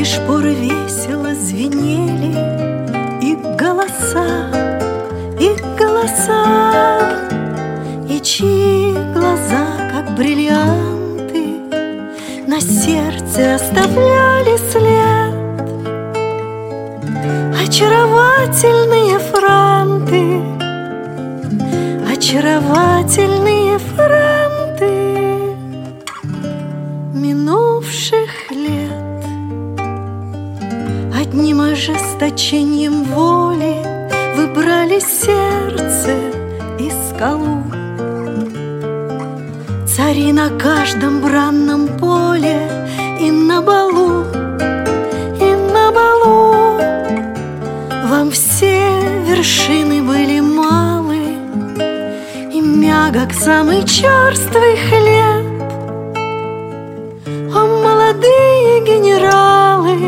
шпоры весело звенели, и голоса, и чьи глаза, как бриллианты, на сердце оставляли след. Очаровательные франты, очаровательные франты минувших лет. Одним ожесточением воли выбрали сердце и скалу. Цари на каждом бранном поле и на балу, и на балу. Вам все вершины были малы, и мягок самый черствый хлеб. О, молодые генералы,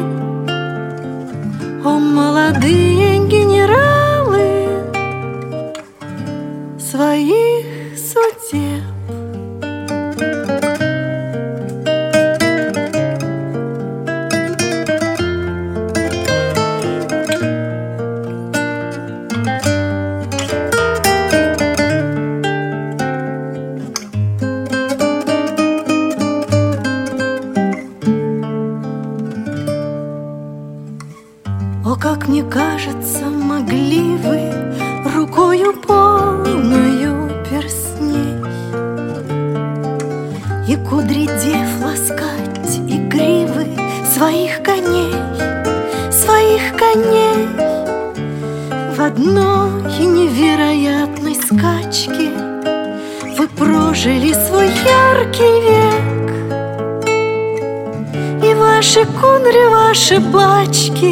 о, молодые генералы своих судеб. О, как мне кажется, могли вы рукою полною перстней и кудри дев ласкать, и гривы своих коней, своих коней. В одной невероятной скачке вы прожили свой яркий век, и ваши кудри, ваши бачки,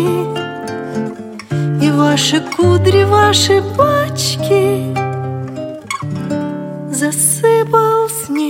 и ваши кудри, ваши бачки засыпал снег.